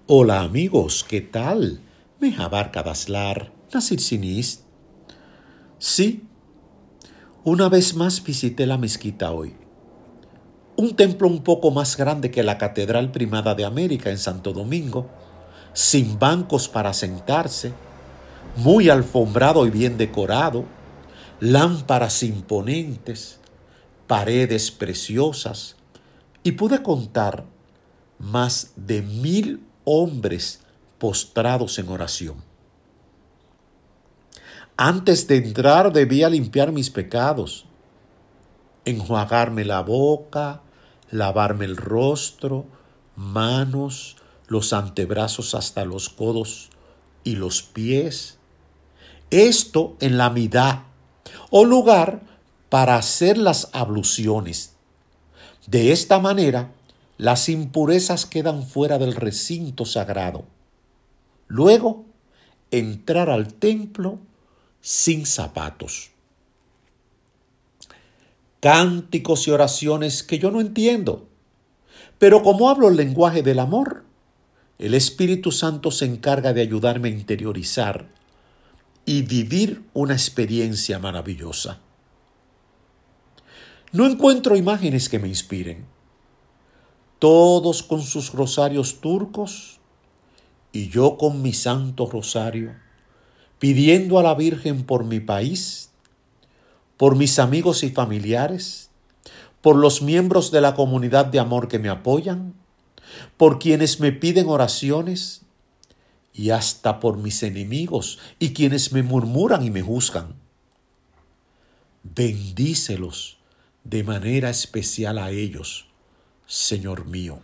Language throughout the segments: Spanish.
Hola amigos, ¿qué tal? Mehabar Kadaslar, Nasir Sinis. Sí, una vez más visité la mezquita hoy. Un templo un poco más grande que la Catedral Primada de América en Santo Domingo, sin bancos para sentarse, muy alfombrado y bien decorado, lámparas imponentes, paredes preciosas, y pude contar más de 1000 hombres postrados en oración. Antes de entrar debía limpiar mis pecados, enjuagarme la boca, lavarme el rostro, manos, los antebrazos hasta los codos y los pies. Esto en la midá, o lugar para hacer las abluciones. De esta manera, las impurezas quedan fuera del recinto sagrado. Luego, entrar al templo sin zapatos. Cánticos y oraciones que yo no entiendo, pero como hablo el lenguaje del amor, el Espíritu Santo se encarga de ayudarme a interiorizar y vivir una experiencia maravillosa. No encuentro imágenes que me inspiren. Todos con sus rosarios turcos y yo con mi santo rosario, pidiendo a la Virgen por mi país, por mis amigos y familiares, por los miembros de la comunidad de amor que me apoyan, por quienes me piden oraciones y hasta por mis enemigos y quienes me murmuran y me juzgan. Bendícelos de manera especial a ellos, Señor mío.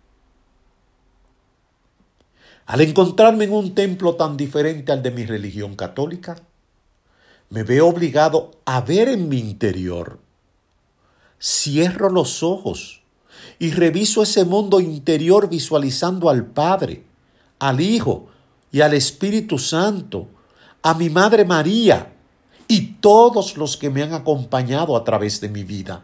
Al encontrarme en un templo tan diferente al de mi religión católica, me veo obligado a ver en mi interior. Cierro los ojos y reviso ese mundo interior visualizando al Padre, al Hijo y al Espíritu Santo, a mi Madre María y todos los que me han acompañado a través de mi vida.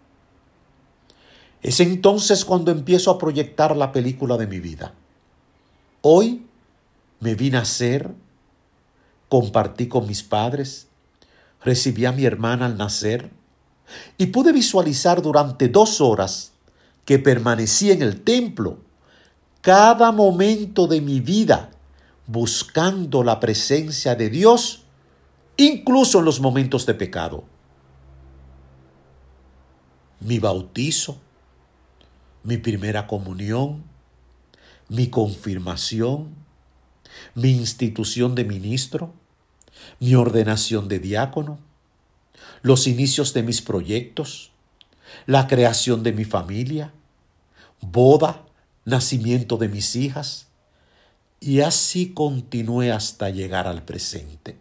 Es entonces cuando empiezo a proyectar la película de mi vida. Hoy me vi nacer, compartí con mis padres, recibí a mi hermana al nacer y pude visualizar durante 2 horas que permanecí en el templo cada momento de mi vida buscando la presencia de Dios, incluso en los momentos de pecado. Mi bautizo, mi primera comunión, mi confirmación, mi institución de ministro, mi ordenación de diácono, los inicios de mis proyectos, la creación de mi familia, boda, nacimiento de mis hijas, y así continué hasta llegar al presente.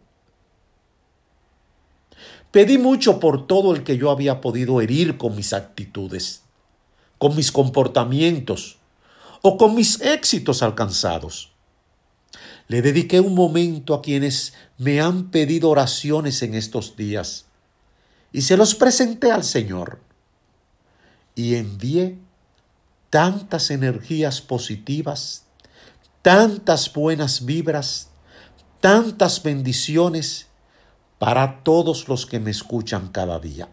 Pedí mucho por todo el que yo había podido herir con mis actitudes, con mis comportamientos o con mis éxitos alcanzados. Le dediqué un momento a quienes me han pedido oraciones en estos días y se los presenté al Señor y envié tantas energías positivas, tantas buenas vibras, tantas bendiciones para todos los que me escuchan cada día.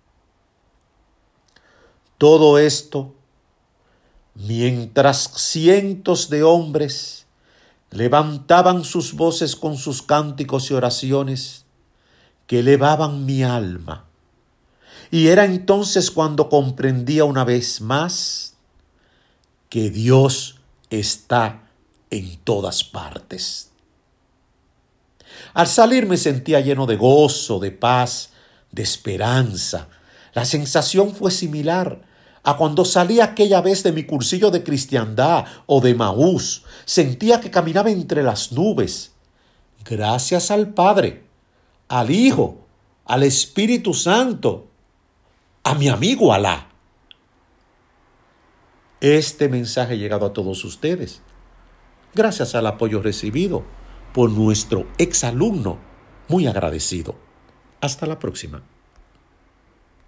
Todo esto mientras cientos de hombres levantaban sus voces con sus cánticos y oraciones que elevaban mi alma. Y era entonces cuando comprendía una vez más que Dios está en todas partes. Al salir me sentía lleno de gozo, de paz, de esperanza. La sensación fue similar a cuando salí aquella vez de mi cursillo de cristiandad o de Maús. Sentía que caminaba entre las nubes. Gracias al Padre, al Hijo, al Espíritu Santo, a mi amigo Alá. Este mensaje ha llegado a todos ustedes gracias al apoyo recibido por nuestro exalumno, muy agradecido. Hasta la próxima.